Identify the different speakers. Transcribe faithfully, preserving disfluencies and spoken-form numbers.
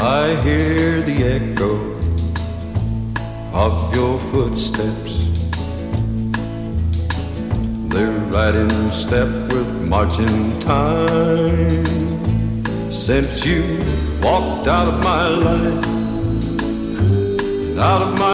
Speaker 1: I hear the echo of your footsteps. They're right in step with marching time. Since you walked out of my life, out of my